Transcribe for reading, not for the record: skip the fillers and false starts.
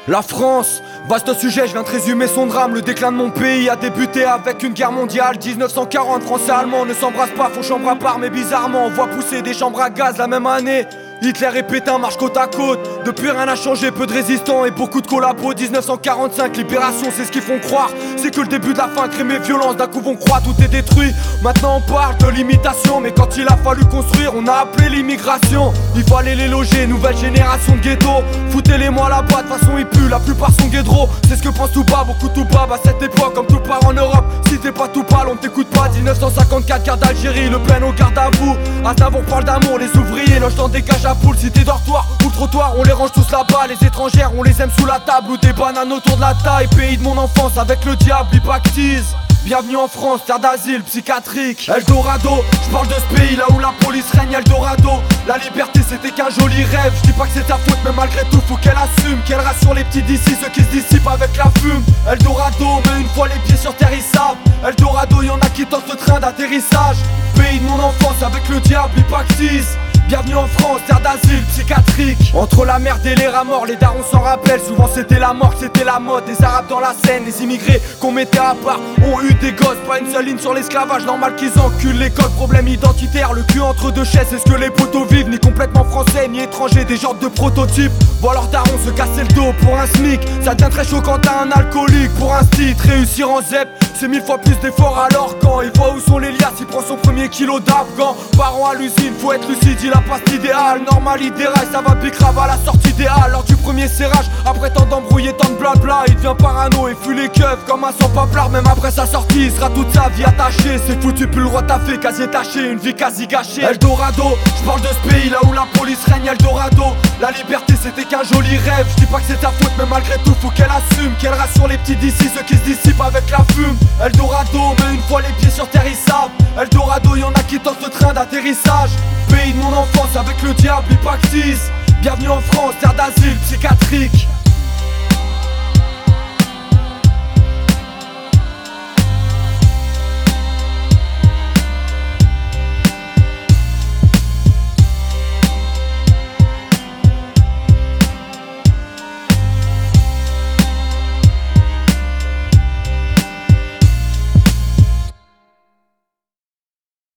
La France, vaste sujet, je viens de résumer son drame. Le déclin de mon pays a débuté avec une guerre mondiale. 1940, Français et Allemands ne s'embrassent pas, font chambre à part. Mais bizarrement, on voit pousser des chambres à gaz la même année. Hitler et Pétain marchent côte à côte. Depuis rien n'a changé, peu de résistants et beaucoup de collabos. 1945, libération, c'est ce qu'ils font croire. C'est que le début de la fin, crime et violence. D'un coup vont croire, tout est détruit. Maintenant on parle de l'imitation, mais quand il a fallu construire, on a appelé l'immigration. Il fallait les loger, nouvelle génération de ghetto. Foutez-les-moi là-bas, de façon ils puent, la plupart sont guédros. C'est ce que pense tout pas, beaucoup tout pas. À cette époque, comme tout part en Europe, si t'es pas tout pâle, on t'écoute pas. 1954, garde d'Algérie, Le Pen au garde à vous. Aznavour parle d'amour, les ouvriers logent dans des cages à poules. Cité dortoir ou le trottoir, on les range tous là-bas. Les étrangères, on les aime sous la table ou des bananes autour de la taille. Pays de mon enfance, avec le diable, ils pactisent. Bienvenue en France, terre d'asile psychiatrique. Eldorado, je parle de ce pays là où la police règne. Eldorado, la liberté c'était qu'un joli rêve. Je dis pas que c'est ta faute mais malgré tout faut qu'elle assume. Qu'elle rassure les petits d'ici, ceux qui se dissipent avec la fume. Eldorado, mais une fois les pieds sur terre ils savent. Eldorado, y'en a qui tentent le train d'atterrissage. Pays de mon enfance avec le diable, ils pactisent. Bienvenue en France, terre d'asile psychiatrique. Entre la merde et les rats morts, les darons s'en rappellent. Souvent c'était la mort, c'était la mode. Les arabes dans la Seine, les immigrés qu'on mettait à part ont eu des gosses, pas une seule ligne sur l'esclavage. Normal qu'ils enculent l'école, problème identitaire. Le cul entre deux chaises, c'est ce que les poteaux vivent. Ni complètement français, ni étrangers, des genres de prototypes. Voir leurs darons se casser le dos pour un SMIC. Ça devient très chaud quand t'as un alcoolique. Pour un titre, réussir en ZEP, c'est 1000 fois plus d'efforts. Alors quand il voit où sont les liasses, il prend son premier kilo d'afghan. Parents à l'usine, faut être lucide, il a pas cet idéal. Normal il déraille, ça va bicrave à la sortie idéale. Lors du premier serrage, après tant d'embrouilles et tant de blabla, il devient parano et fuit les keufs comme un sans-paplard. Même après sa sortie, il sera toute sa vie attaché. C'est foutu, plus le roi t'a fait, casier taché, une vie quasi gâchée. Eldorado, je parle de ce pays là où la police règne. Eldorado, la liberté c'était qu'un joli rêve. Je dis pas que c'est ta faute mais malgré tout faut qu'elle assume. Qu'elle rassure les petits d'ici, ceux qui se dissipent avec la fume. Eldorado, mais une fois les pieds sur terre ils savent. Eldorado, y'en a qui tentent le train d'atterrissage. Pays de mon enfance avec le diable, ils pactisent. Bienvenue en France, terre d'asile psychiatrique.